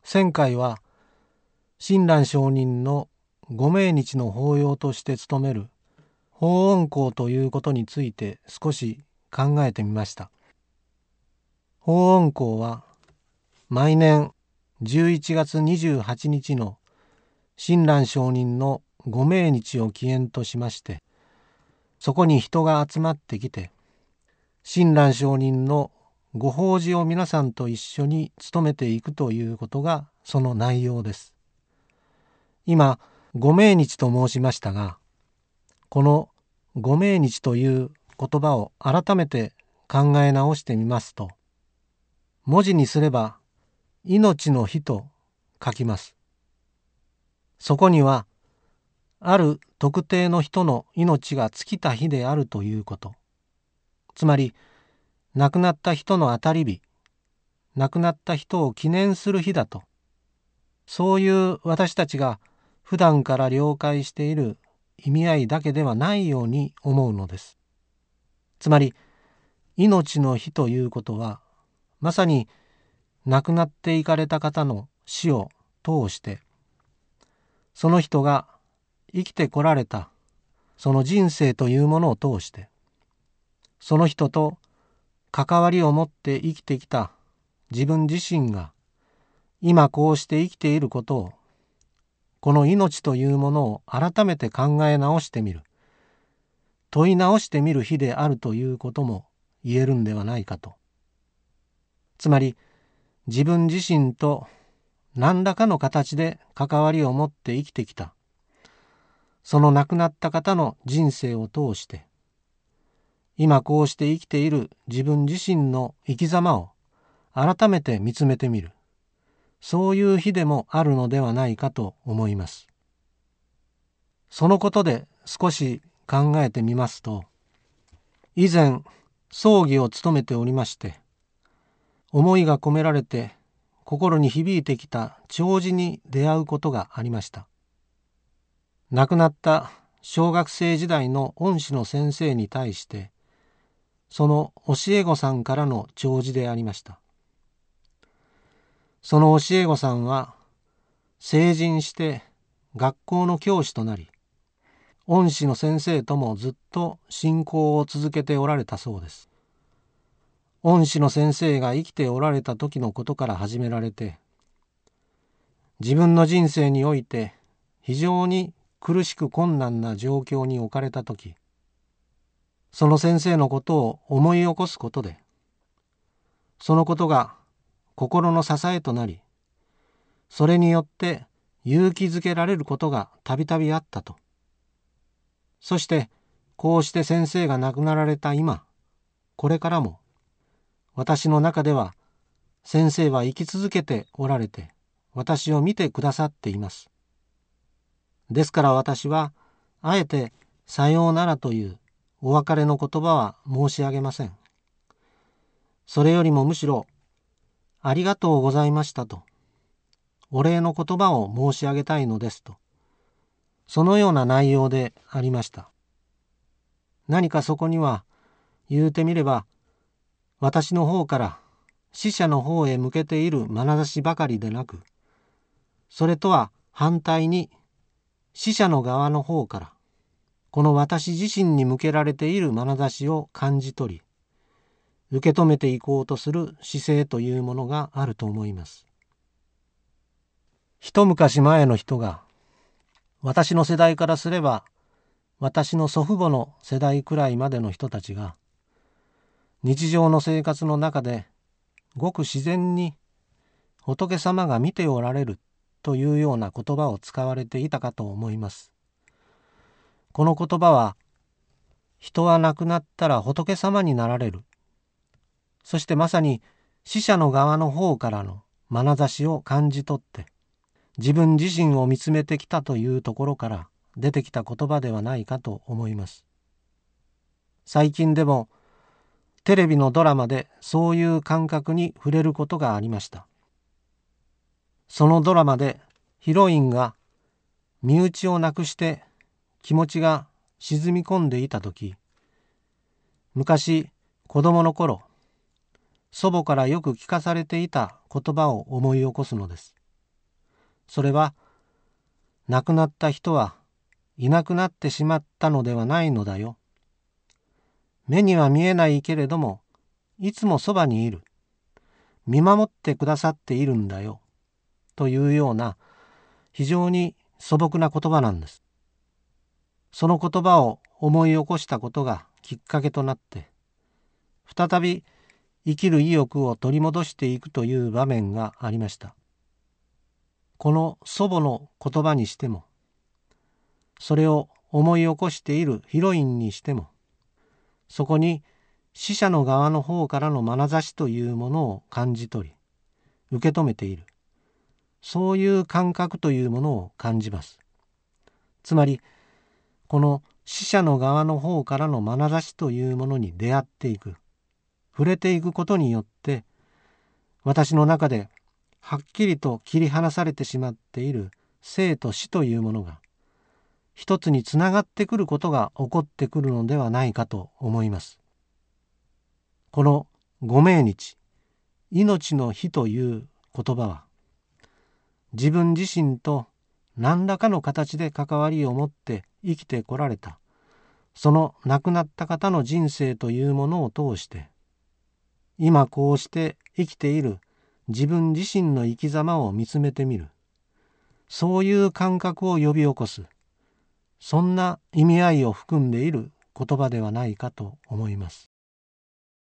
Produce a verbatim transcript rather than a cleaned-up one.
前回は親鸞上人のご命日の法要として務める法恩講ということについて少し考えてみました。法恩講は毎年じゅういちがつにじゅうはちにちの親鸞上人のご命日を起源としまして、そこに人が集まってきて、親鸞上人のご法事を皆さんと一緒に務めていくということがその内容です。今、ご命日と申しましたが、このご命日という言葉を改めて考え直してみますと、文字にすれば命の日と書きます。そこには、ある特定の人の命が尽きた日であるということ、つまり亡くなった人の当たり日、亡くなった人を記念する日だと、そういう私たちが普段から了解している意味合いだけではないように思うのです。つまり命の日ということは、まさに亡くなっていかれた方の死を通して、その人が生きてこられたその人生というものを通して、その人と関わりを持って生きてきた自分自身が今こうして生きていることを、この命というものを改めて考え直してみる、問い直してみる日であるということも言えるんではないかと。つまり自分自身と何らかの形で関わりを持って生きてきたその亡くなった方の人生を通して、今こうして生きている自分自身の生き様を改めて見つめてみる、そういう日でもあるのではないかと思います。そのことで少し考えてみますと、以前葬儀を務めておりまして、思いが込められて心に響いてきた弔辞に出会うことがありました。亡くなった小学生時代の恩師の先生に対して、その教え子さんからの弔辞でありました。その教え子さんは成人して学校の教師となり、恩師の先生ともずっと信仰を続けておられたそうです。恩師の先生が生きておられた時のことから始められて、自分の人生において非常に苦しく困難な状況に置かれたとき、その先生のことを思い起こすことで、そのことが心の支えとなり、それによって勇気づけられることがたびたびあったと。そしてこうして先生が亡くなられた今、これからも私の中では先生は生き続けておられて、私を見てくださっています。ですから私はあえてさようならというお別れの言葉は申し上げません。それよりもむしろありがとうございましたとお礼の言葉を申し上げたいのですと、そのような内容でありました。何かそこには言うてみれば、私の方から死者の方へ向けている眼差しばかりでなく、それとは反対に死者の側の方からこの私自身に向けられている眼差しを感じ取り、受け止めていこうとする姿勢というものがあると思います。一昔前の人が、私の世代からすれば私の祖父母の世代くらいまでの人たちが、日常の生活の中でごく自然に仏様が見ておられるというような言葉を使われていたかと思います。この言葉は、人は亡くなったら仏様になられる、そしてまさに死者の側の方からの眼差しを感じ取って自分自身を見つめてきたというところから出てきた言葉ではないかと思います。最近でもテレビのドラマでそういう感覚に触れることがありました。そのドラマでヒロインが身内を亡くして気持ちが沈み込んでいたとき、昔子供の頃祖母からよく聞かされていた言葉を思い起こすのです。 それは亡くなった人はいなくなってしまったのではないのだよ。目には見えないけれどもいつもそばにいる。見守ってくださっているんだよ。というような非常に素朴な言葉なんです。その言葉を思い起こしたことがきっかけとなって再び生きる意欲を取り戻していくという場面がありました。この祖母の言葉にしても、それを思い起こしているヒロインにしても、そこに死者の側の方からの眼差しというものを感じ取り、受け止めている。そういう感覚というものを感じます。つまり、この死者の側の方からの眼差しというものに出会っていく、触れていくことによって、私の中ではっきりと切り離されてしまっている生と死というものが、一つにつながってくることが起こってくるのではないかと思います。このご命日、命の日という言葉は、自分自身と何らかの形で関わりを持って生きてこられた、その亡くなった方の人生というものを通して、今こうして生きている自分自身の生き様を見つめてみる、そういう感覚を呼び起こす、そんな意味合いを含んでいる言葉ではないかと思います。